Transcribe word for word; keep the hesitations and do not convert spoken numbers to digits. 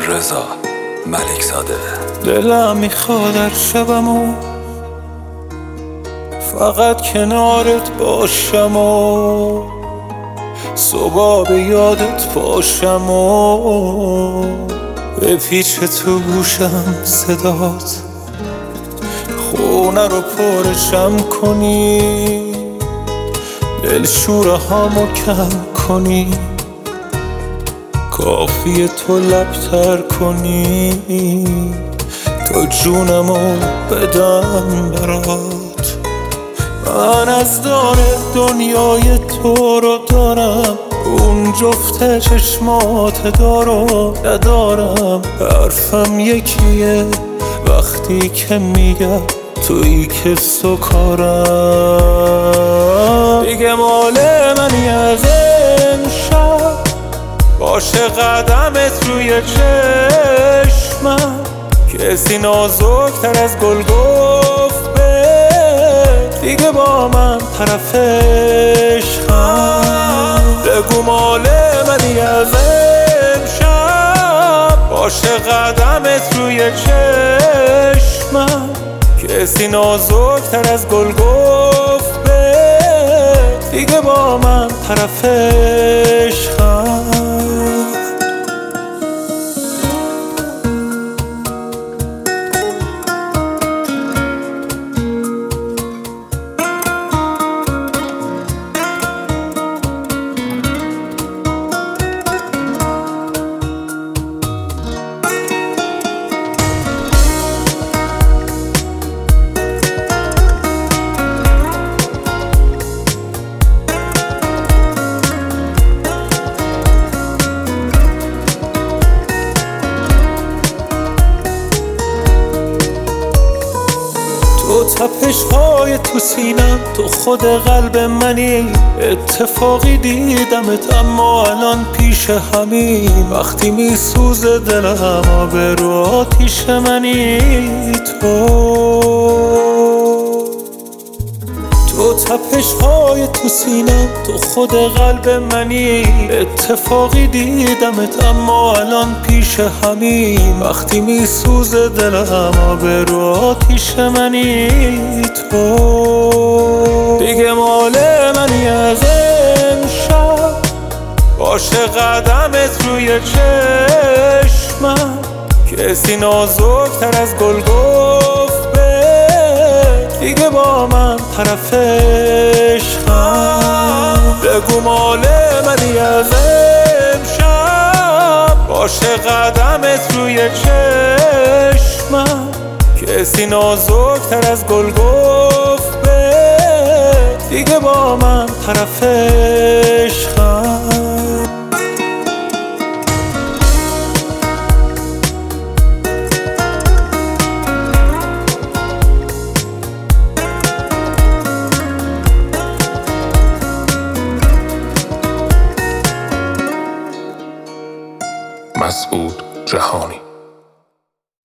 رضا ملک زاده. دلم میخواد هر شبمو فقط کنارت باشم و صبح به یادت باشم و به پیچ تو گوشم صدات خونه رو پرشم کنی، دلشوره هامو کم کنی، کافیه تو لبتر کنی تا جونمو بدم برات. من از دار دنیای تو رو دارم، اون جفت چشمات دارو ندارم. حرفم یکیه وقتی که میگم تویی که سکارم. دیگه مال منی از امشب، باشه قدمت روی چشمم، کسی نازکتر از گل گفت به دیگه با من طرف عشقم. بگو مال منی از امشب، باشه قدمت روی چشمم، کسی نازکتر از گل گفت به دیگه با من طرف عشقم. تو تپش‌های تو سینم، تو خود قلب منی. اتفاقی دیدمت اما الان پیش همین، وقتی میسوزه دلم آبرو آتیش منی. تو تو تپش‌های تو سینم، تو خود قلب منی. اتفاقی دیدمت اما الان پیش همین، وقتی میسوزه دلم آبرو آتیش منی. تو دیگه مال منی از امشب، باشه قدمت روی چشمم، کسی نازکتر از گل گفت به دیگه با من طرف عشقم. بگو مال منی از امشب، باشه قدمت روی چشمم، کسی نازکتر از گل گفت به دیگه با من طرف عشقم. مسعود جهانی.